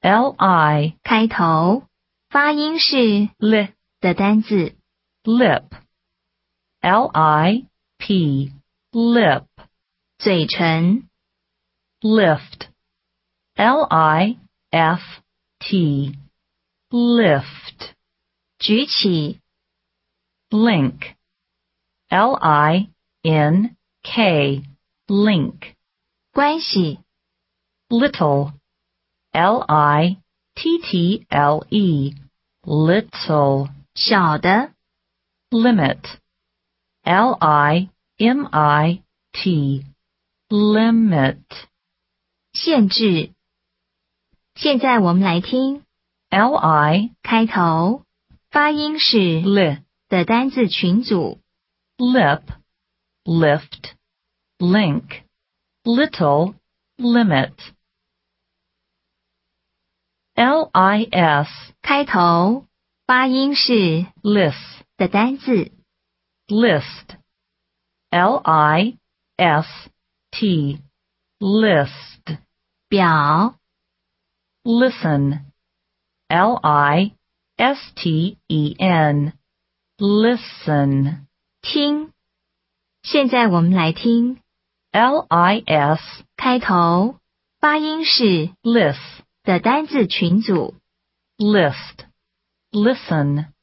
li 开头，发音是 li 的单字， lip lip lip 嘴唇， lift lift lift 举起， link link link 关系， little little little 小的， limit limit limit 限制。现在我们来听 li 开头，发音是 li 的单字群组， lip lift link little limit lis 开头，发音是 list 的单字， list list list 表， listen listen listen 听。现在我们来听 lis 开头，发音是 list 的单字群组， list listen